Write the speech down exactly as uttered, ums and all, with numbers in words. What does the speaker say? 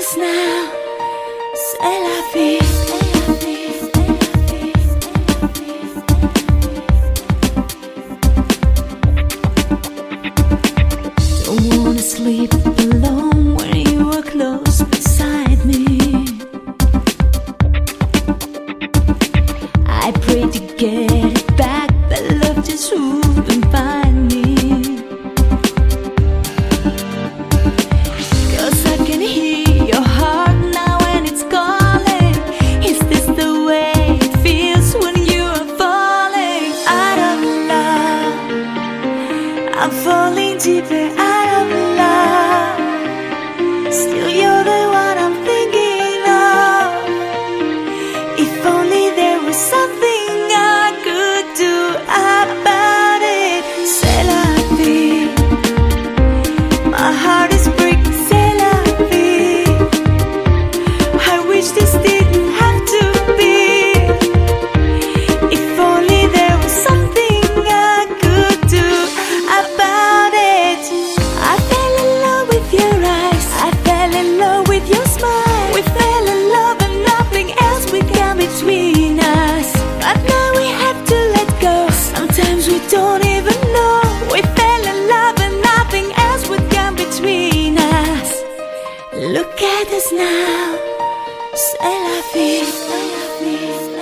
us now, c'est la vie. Don't wanna sleep alone when you are close beside me. I pray to get it back, but love just wouldn't find me. 'Cause I can hear your heart now and it's calling. Is this the way it feels when you are falling out of love? I'm falling deeper out of love. Still you're the one I'm thinking of. If only there was something I could do about it. C'est la vie. My heart is breaking, c'est la vie. I wish this didn't have to be. If only there was something I could do about it. I fell in love with your eyes, I fell in love with your smile. We fell in love and nothing else would come between us. But now we have to let go. Sometimes we don't even know. We fell in love and nothing else would come between us. Look at us now, c'est la vie.